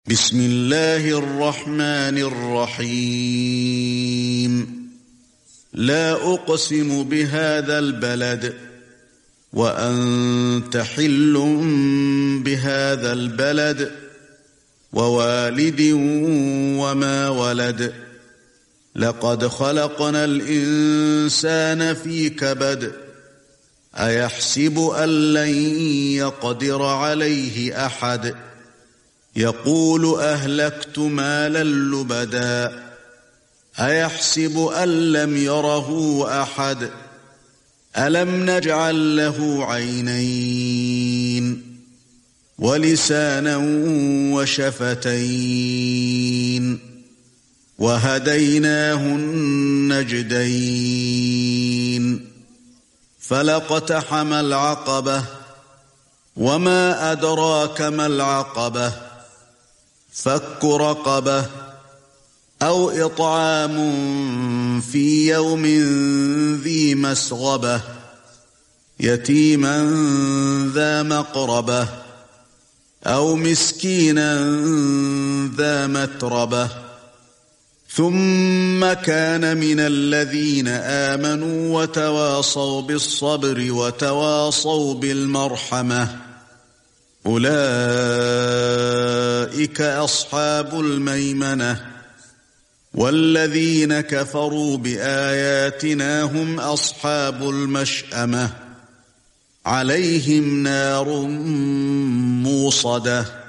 بسم الله الرحمن الرحيم لا أقسم بهذا البلد وأنت حل بهذا البلد ووالد وما ولد لقد خلقنا الإنسان في كبد أيحسب أن لن يقدر عليه أحد يقول أهلكت مالا لبدا أيحسب أن لم يره أحد ألم نجعل له عينين ولسانا وشفتين وهديناه النجدين فلاقتحم العقبة وما أدراك ما العقبة فك رقبة أو إطعام في يوم ذي مسغبة يتيما ذا مقربة أو مسكينا ذا متربة ثم كان من الذين آمنوا وتواصوا بالصبر وتواصوا بالمرحمة أولئك أصحاب الميمنة والذين كفروا بآياتنا هم أصحاب المشأمة عليهم نار موصدة